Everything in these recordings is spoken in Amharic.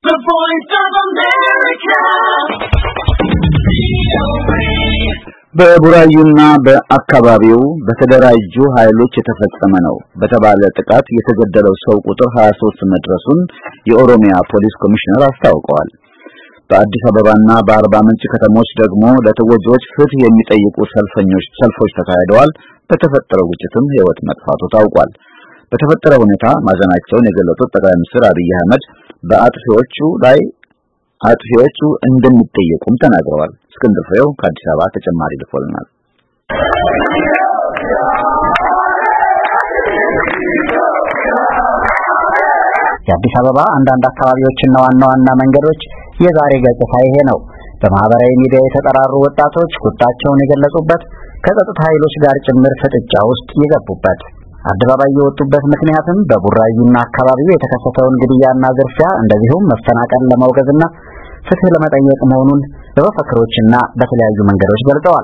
The Voice of America. በቡራዩና በአካባቢው በተደራጁ ኃይሎች የተፈጸመ ነው በተባለ ጥቃት የተገደለው ሰው ቁጥር 23 መድረሱን የኦሮሚያ ፖሊስ ኮሚሽነር አስታውቀዋል። በአዲስ አበባና በአርባ ምንጭ ከተሞች ደግሞ ለተጎጂዎች ፍትህ የሚጠይቁ ሰልፎች ተካሂደዋል። በተፈጠረው ግጭትም ህይወት መጥፋቱ ታውቋል። በተፈጠረው ሁኔታ ማዘናቸውን የገለጹት ጠቅላይ ሚኒስትር አብይ አህመድ አጥፊዎቹ እንደሚጠየቁም ተናግረዋል። እስክንድር ፍሬው ከአዲስ አበባ ተጨማሪ ልኮልናል። የአዲስ አበባ አንዳንድ አካባቢዎችና ዋና መንገዶች የዛሬ ገጽታ ይሄ ነው። በማህበራዊ ሚዲያ የተጠራሩ ወጣቶች ቁጣቸውን የገለጹበት ከጸጥታ ኃይሎች ጋር ጭምር ፍጥጫ ውስጥ የገቡበት አደባባይ የወጡበት ምክንያትም በቡራዩና አካባቢው የተከሰተውን ግድያና ዝርፊያ እንደዚሁም መፈናቀል ለማውገዝና ፍትህ ለመጠየቅ መሆኑን በመፈክሮችና በተለያዩ መንገዶች ገልጸዋል።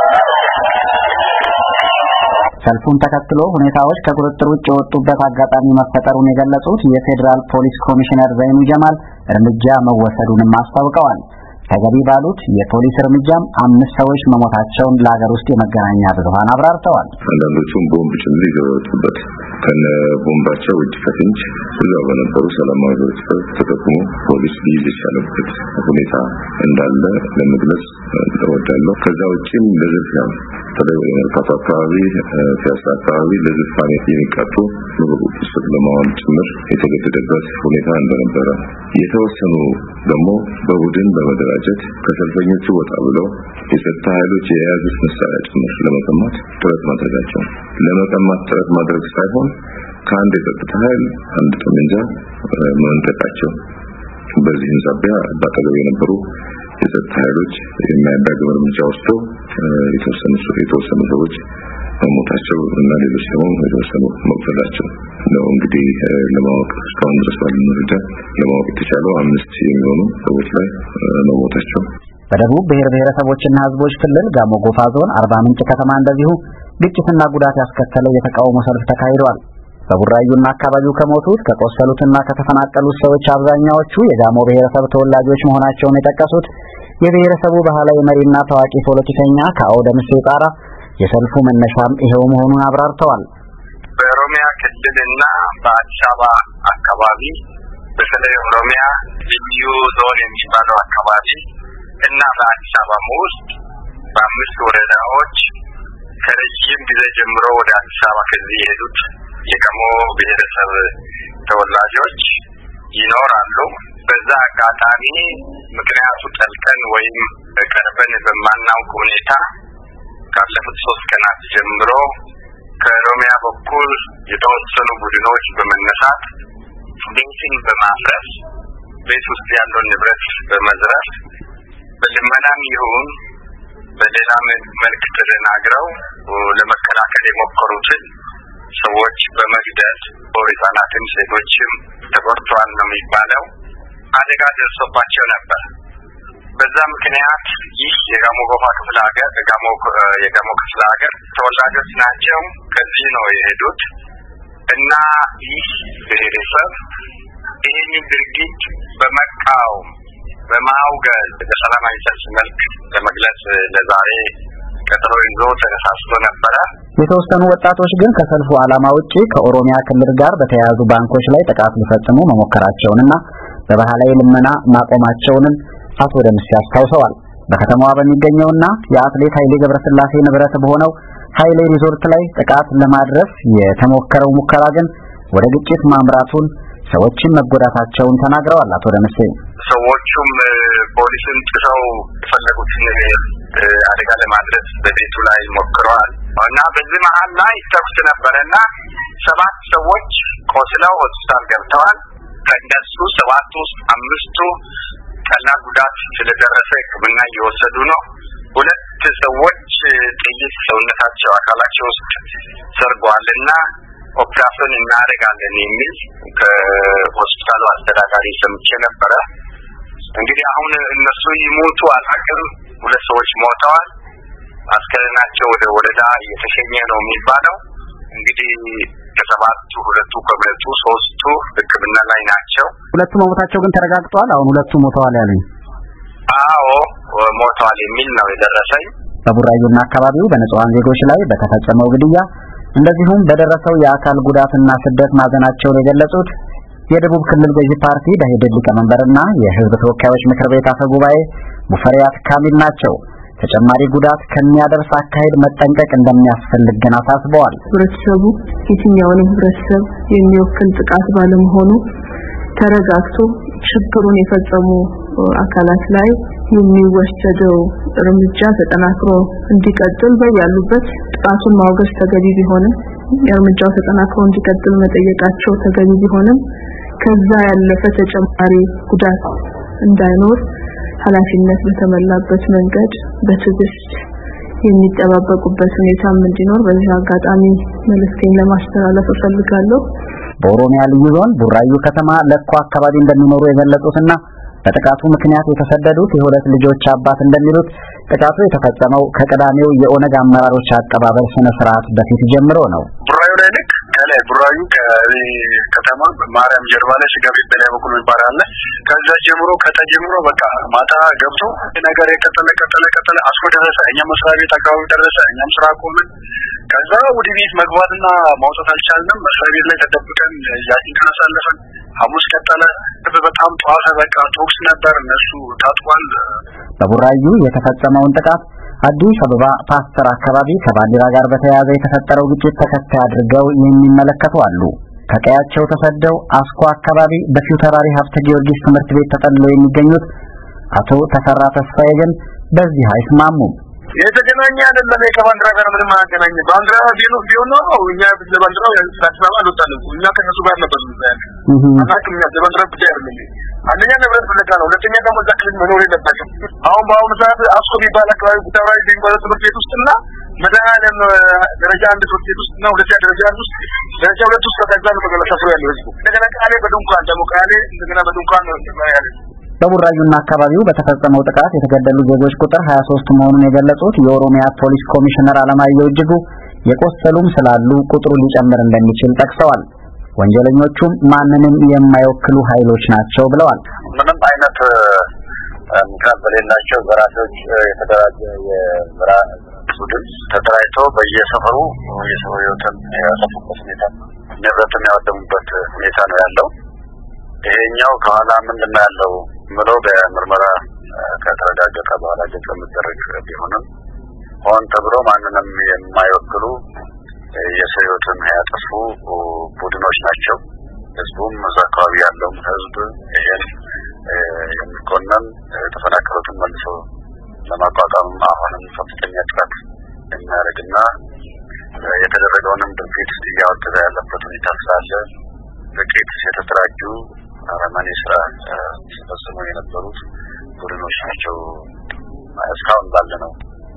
ሰልፉን ተከትሎ ሁኔታዎች ከቁጥጥር ውጭ የወጡበት አጋጣሚ መፈጠሩን የገለጹት የፌዴራል ፖሊስ ኮሚሽነር ዘይኑ ጀማል እርምጃ መወሰዱንም አስታውቀዋል። ተገቢ ባሉት የፖሊስ እርምጃም 5 ሰዎች መሞታቸውን ለሀገር ውስጥ የመገናኛ ብዙሃን አብራርተዋል። አንዳንዶቹም ቦምብ ጭምር ይዘውበት ከነ ቦምባቸው እጅ ከፍንጅ እዛው በነበሩ ሰላማዊ ሰዎች ተጠቅሞ ፖሊስ ሊይዝ የቻለበት ሁኔታ እንዳለ ለመግለጽ እወዳለሁ። ከዛ ውጭም ለዝርፊያ በተለይ መርካቶ አካባቢ ፒያሳ አካባቢ ለዝርፊያ የሚቀጡ በቁጥጥር ስር ለማዋል ጭምር የተገደደበት ሁኔታ እንደነበረ የተወሰኑ ደግሞ በቡድን በመደራጀት ከሰልፈኞቹ ወጣ ብለው የጸጥታ ኃይሎች የያዙት መሳሪያ ጭምር ለመቀማት ጥረት ማድረጋቸው ለመቀማት ጥረት ማድረግ ሳይሆን ከአንድ የጸጥታ ኃይል አንድ ጠመንጃ መንጠቃቸው በዚህም ሳቢያ በአጠገቡ የነበሩ የጸጥታ ኃይሎች የሚያዳግም እርምጃ ወስደው የተወሰኑ ሰዎች መሞታቸው እና ሌሎች ደግሞ የተወሰኑ መቁሰላቸው ነው። እንግዲህ ለማወቅ እስካሁን ድረስ ባለው መረጃ ለማወቅ የተቻለው 5 የሚሆኑ ሰዎች ላይ መሞታቸው። በደቡብ ብሔረሰቦችና ሕዝቦች ክልል ጋሞ ጎፋ ዞን አርባ ምንጭ ከተማ እንደዚሁ ግጭትና ጉዳት ያስከተለው የተቃውሞ ሰልፍ ተካሂዷል። በቡራዩና አካባቢው ከሞቱት ከቆሰሉትና ከተፈናቀሉት ሰዎች አብዛኛዎቹ የጋሞ ብሔረሰብ ተወላጆች መሆናቸውን የጠቀሱት የብሔረሰቡ ባህላዊ መሪና ታዋቂ ፖለቲከኛ ከአውደ ምሴ ጣራ የሰልፉ መነሻም ይሄው መሆኑን አብራርተዋል። በኦሮሚያ ክልልና በአዲስ አበባ አካባቢ በተለይ ኦሮሚያ ልዩ ዞን የሚባለው አካባቢ እና በአዲስ አበባ ውስጥ በ5 ወረዳዎች ከረጅም ጊዜ ጀምሮ ወደ አዲስ አበባ ከዚህ የሄዱት የጋሞ ብሔረሰብ ተወላጆች ይኖራሉ። በዛ አጋጣሚ ምክንያቱ ጠልቀን ወይም ቀርበን በማናውቅ ሁኔታ ካለፉት 3 ቀናት ጀምሮ ከኦሮሚያ በኩል የተወሰኑ ቡድኖች በመነሳት ቤትን በማፍረስ ቤት ውስጥ ያለውን ንብረት በመዝረፍ በልመናም ይሁን በሌላ መልክ ተደናግረው ለመከላከል የሞከሩትን ሰዎች በመግደል ህፃናትም ሴቶችም ተጎድተዋል ነው የሚባለው። አደጋ ደርሶባቸው ነበር። በዛ ምክንያት ይህ የጋሞ ጎፋ ክፍለ ሀገር የጋሞ ክፍለ ሀገር ተወላጆች ናቸው። ከዚህ ነው የሄዱት እና ይህ ብሔረሰብ ይህንን ድርጊት በመቃወም በማውገዝ በሰላማዊ ሰልፍ መልክ ለመግለጽ ለዛሬ ቀጠሮ ይዞ ተነሳስቶ ነበረ። የተወሰኑ ወጣቶች ግን ከሰልፉ ዓላማ ውጪ ከኦሮሚያ ክልል ጋር በተያያዙ ባንኮች ላይ ጥቃት ሊፈጽሙ መሞከራቸውንና በባህላዊ ልመና ማቆማቸውን አቶ ደምስ ያስታውሰዋል። በከተማዋ በሚገኘውና የአትሌት ኃይሌ ገብረስላሴ ንብረት በሆነው ኃይሌ ሪዞርት ላይ ጥቃት ለማድረስ የተሞከረው ሙከራ ግን ወደ ግጭት ማምራቱን ሰዎችን መጎዳታቸውን ተናግረዋል። አቶ ደምስ ሰዎቹም ፖሊስን ጥሰው የፈለጉትን አደጋ ለማድረስ በቤቱ ላይ ሞክረዋል እና በዚህ መሃል ላይ ተኩስ ነበረና 7 ሰዎች ቆስለው ሆስፒታል ገብተዋል። ከእነሱ 7 ውስጥ 5ቱ ቀላል ጉዳት ስለደረሰ ሕክምና እየወሰዱ ነው። 2 ሰዎች ጥይት ሰውነታቸው አካላቸው ውስጥ ሰርጓልና ኦፕራሽን እናደርጋለን የሚል ከሆስፒታሉ አስተዳዳሪ ሰምቼ ነበረ። እንግዲህ አሁን እነሱ ይሞቱ አላውቅም። 2 ሰዎች ሞተዋል። አስከሬናቸው ወደ ወረዳ እየተሸኘ ነው የሚባለው። እንግዲህ ከሰባቱ ሁለቱ ከሁለቱ ሶስቱ ሕክምና ላይ ናቸው። ሁለቱ መሞታቸው ግን ተረጋግጧል። አሁን ሁለቱ ሞተዋል ያሉኝ? አዎ ሞተዋል የሚል ነው የደረሰኝ። በቡራዩና አካባቢው በንጹሃን ዜጎች ላይ በተፈጸመው ግድያ እንደዚሁም በደረሰው የአካል ጉዳትና ስደት ማዘናቸውን የገለጹት የደቡብ ክልል ገዢ ፓርቲ ደኢህዴን ሊቀመንበርና የሕዝብ ተወካዮች ምክር ቤት አፈ ጉባኤ ሙፈሪያት ካሚል ናቸው። ተጨማሪ ጉዳት ከሚያደርስ አካሄድ መጠንቀቅ እንደሚያስፈልግ ግን አሳስበዋል። ህብረተሰቡ የትኛውንም ህብረተሰብ የሚወክል ጥቃት ባለመሆኑ ተረጋግቶ ችግሩን የፈጸሙ አካላት ላይ የሚወሰደው እርምጃ ተጠናክሮ እንዲቀጥል በያሉበት ጥቃቱን ማውገዝ ተገቢ ቢሆንም የእርምጃው ተጠናክሮ እንዲቀጥል መጠየቃቸው ተገቢ ቢሆንም ከዛ ያለፈ ተጨማሪ ጉዳት እንዳይኖር ኃላፊነት በተሞላበት መንገድ በትዕግስት የሚጠባበቁበት ሁኔታም እንዲኖር በዚህ አጋጣሚ መልእክቴን ለማስተላለፍ እፈልጋለሁ። በኦሮሚያ ልዩ ዞን ቡራዩ ከተማ ለኮ አካባቢ እንደሚኖሩ የገለጹትና በጥቃቱ ምክንያት የተሰደዱት የሁለት ልጆች አባት እንደሚሉት ጥቃቱ የተፈጸመው ከቀዳሚው የኦነግ አመራሮች አቀባበል ስነ ስርዓት በፊት ጀምሮ ነው። ቡራዩ ላይ ልክ ከላይ ቡራዩ ከተማ ማርያም ጀርባ ላይ ሲገብ በላይ በኩል ይባላል። ከዛ ጀምሮ ከተጀምሮ በቃ ማታ ገብቶ ነገር የቀጠለ አስኮ ደረሰ። እኛም መስሪያ ቤት አካባቢ ደረሰ። እኛም ስራ ቆመን ከዛ ወደ ቤት መግባትና ማውጣት አልቻልንም። መስሪያ ቤት ላይ ተደብቀን ያችን ተነሳለፈን። ሐሙስ ቀጠለ። በጣም ጧፈ። በቃ ቶክስ ነበር። እነሱ ታጥቋል። በቡራዩ የተፈጸመውን ጥቃት አዲስ አበባ ፓስተር አካባቢ ከባንዲራ ጋር በተያያዘ የተፈጠረው ግጭት ተከታይ አድርገው የሚመለከቱ አሉ። ከቀያቸው ተሰደው አስኮ አካባቢ በፊውተራሪ ሀብተ ጊዮርጊስ ትምህርት ቤት ተጠልለው የሚገኙት አቶ ተፈራ ተስፋዬ ግን በዚህ አይስማሙም። የተገናኘ አይደለም። ከባንዲራ ጋር ምንም አያገናኝ። ባንዲራ ቢሆን ነው እኛ ለባንዲራው ያስታስባል አልወጣንም። እኛ ከነሱ ጋር ነበር ማለት አናውቅም። ለባንዲራ ብቻ አይደለም። አንደኛ ንብረት ፍለጋ ነው። ሁለተኛ ደግሞ እዛ ክልል መኖር የለባቸውም። አሁን በአሁኑ ሰዓት አስኮ የሚባል አካባቢ ፊውተራሪ ዲንጎል ትምህርት ቤት ውስጥና መድኃኒዓለም ደረጃ አንድ ትምህርት ቤት ውስጥ ነው። ሁለተኛ ደረጃ አንድ ውስጥ ደረጃ ሁለት ውስጥ ከዛ ነው ተገለሰፈው ያለው ህዝቡ። እንደገና ቃሌ በድንኳን ደግሞ ቃሌ እንደገና በድንኳን ነው ያለው። በቡራዩና አካባቢው በተፈጸመው ጥቃት የተገደሉ ዜጎች ቁጥር 23 መሆኑን የገለጹት የኦሮሚያ ፖሊስ ኮሚሽነር አለማየሁ እጅጉ የቆሰሉም ስላሉ ቁጥሩ ሊጨምር እንደሚችል ጠቅሰዋል። ወንጀለኞቹም ማንንም የማይወክሉ ኃይሎች ናቸው ብለዋል። ምንም አይነት ምክንያት በሌላቸው በራሶች የተደራጀ የብራ ቡድን ተደራጅቶ በየሰፈሩ የሰው ህይወትን ያጠፉበት ሁኔታ ንብረትን ያወደሙበት ሁኔታ ነው ያለው። ይሄኛው ከኋላ ምንድነው ያለው ምለው በምርመራ ከተረጋገጠ በኋላ ግልጽ የሚደረግ ቢሆንም ሆን ተብሎ ማንንም የማይወክሉ የሰው ህይወትን ያጠፉ ቡድኖች ናቸው። ህዝቡም እዛ አካባቢ ያለው ህዝብ ይሄን የሚቆነን ተፈናቀሉትን መልሶ ለማቋቋም አሁንም ከፍተኛ ጥረት የሚያደርግና የተደረገውንም ድርጊት እያወገዘ ያለበት ሁኔታ ስላለ ጥቂት የተደራጁ አረመኔ ስራ ሲፈጽሙ የነበሩት ቡድኖች ናቸው እስካሁን ባለ ነው።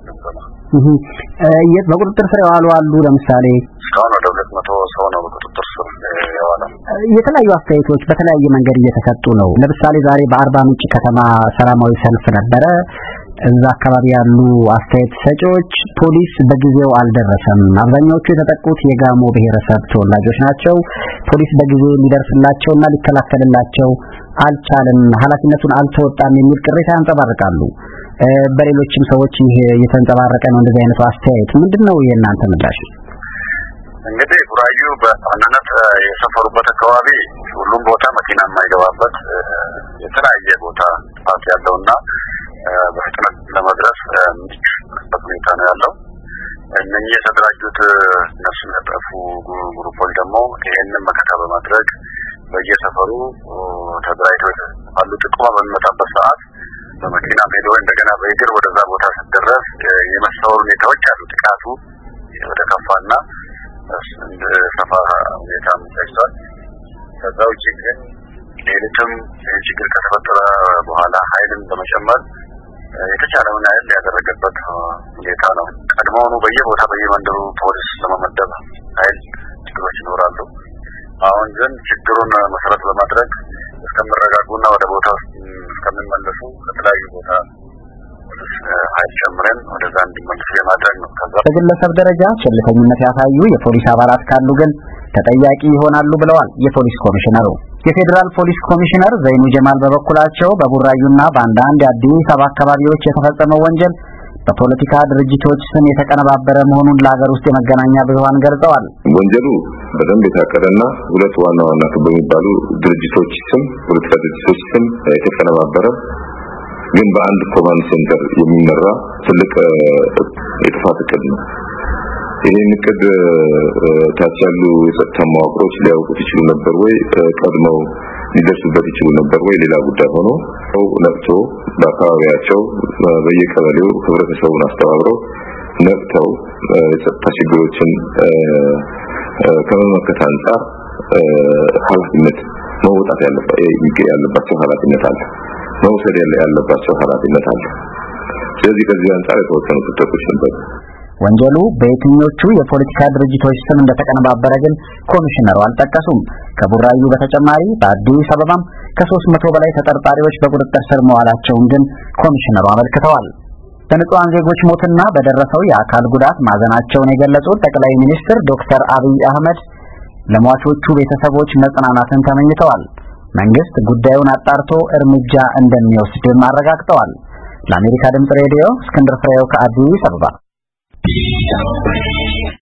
በቁጥጥር ስር የዋሉ አሉ። ለምሳሌ እስካሁን ወደ 200 ሰው ነው በቁጥጥር ስር የዋለው። የተለያዩ አስተያየቶች በተለያየ መንገድ እየተሰጡ ነው። ለምሳሌ ዛሬ በአርባ ምንጭ ከተማ ሰላማዊ ሰልፍ ነበረ። እዛ አካባቢ ያሉ አስተያየት ሰጪዎች ፖሊስ በጊዜው አልደረሰም፣ አብዛኛዎቹ የተጠቁት የጋሞ ብሔረሰብ ተወላጆች ናቸው፣ ፖሊስ በጊዜው ሊደርስላቸውና ሊከላከልላቸው አልቻለም፣ ኃላፊነቱን አልተወጣም የሚል ቅሬታ ያንጸባርቃሉ። በሌሎችም ሰዎች ይሄ የተንጸባረቀ ነው። እንደዚህ አይነቱ አስተያየት ምንድነው የእናንተ ምላሽ? እንግዲህ ቡራዩ በአንነት የሰፈሩበት አካባቢ ሁሉም ቦታ መኪና የማይገባበት የተለያየ ቦታ ጥፋት ያለውና በፍጥነት ለመድረስ ምቹ ሁኔታ ነው ያለው። እነኚህ የተደራጁት ነፍሱን ያጠፉ ግሩፖች ደግሞ ይሄንን መከታ በማድረግ በየሰፈሩ ተደራጅተው አሉ። ጥቆማ በሚመጣበት ሰዓት በመኪና ሄዶ እንደገና በእግር ወደዛ ቦታ ሲደረስ የመሰወር ሁኔታዎች አሉ። ጥቃቱ ወደ ከፋና ሰፋ ሁኔታ ተይዟል። ከዛ ውጭ ግን ሌሊትም ችግር ከተፈጠረ በኋላ ኃይልን በመጨመር የተቻለውን ኃይል ያደረገበት ሁኔታ ነው። ቀድሞውኑ በየቦታ በየመንደሩ ፖሊስ ለመመደብ ኃይል ችግሮች ይኖራሉ። አሁን ግን ችግሩን መሰረት በማድረግ እስከሚረጋጉና ወደ ቦታው እስከሚመለሱ ከተለያዩ ቦታ ኃይል ጨምረን ወደዛ እንዲመለሱ የማድረግ ነው። በግለሰብ ደረጃ ቸልተኝነት ያሳዩ የፖሊስ አባላት ካሉ ግን ተጠያቂ ይሆናሉ ብለዋል የፖሊስ ኮሚሽነሩ። የፌዴራል ፖሊስ ኮሚሽነር ዘይኑ ጀማል በበኩላቸው በቡራዩና በአንዳንድ የአዲስ አበባ አካባቢዎች የተፈጸመው ወንጀል በፖለቲካ ድርጅቶች ስም የተቀነባበረ መሆኑን ለሀገር ውስጥ የመገናኛ ብዙሃን ገልጸዋል። ወንጀሉ በደንብ የታቀደና ሁለት ዋና በሚባሉ ድርጅቶች ስም ፖለቲካ ድርጅቶች ስም የተቀነባበረ ግን በአንድ ኮማንድ ሴንተር የሚመራ ትልቅ የጥፋት እቅድ ነው። ይሄን እቅድ ታች ያሉ የጸጥታ መዋቅሮች ሊያውቁት ይችሉ ነበር ወይ ቀድመው ሊደርሱበት ይችሉ ነበር ወይ ሌላ ጉዳይ ሆኖ ነቅቶ በአካባቢያቸው በየቀበሌው ህብረተሰቡን አስተባብረው ነቅተው የጸጥታ ችግሮችን ከመመከት አንጻር ኃላፊነት መውጣት ያለባቸው ኃላፊነት አለ መውሰድ ያለባቸው ኃላፊነት አለ። ስለዚህ ከዚህ አንጻር የተወሰኑ ክፍተቶች ነበሩ። ወንጀሉ በየትኞቹ የፖለቲካ ድርጅቶች ስም እንደተቀነባበረ ግን ኮሚሽነሩ አልጠቀሱም። ከቡራዩ በተጨማሪ በአዲስ አበባም ከ300 በላይ ተጠርጣሪዎች በቁጥጥር ስር መዋላቸውን ግን ኮሚሽነሩ አመልክተዋል። በንጹሃን ዜጎች ሞትና በደረሰው የአካል ጉዳት ማዘናቸውን የገለጹት ጠቅላይ ሚኒስትር ዶክተር አብይ አህመድ ለሟቾቹ ቤተሰቦች መጽናናትን ተመኝተዋል። መንግስት ጉዳዩን አጣርቶ እርምጃ እንደሚወስድም አረጋግጠዋል። ለአሜሪካ ድምጽ ሬዲዮ እስክንድር ፍሬው ከአዲስ አበባ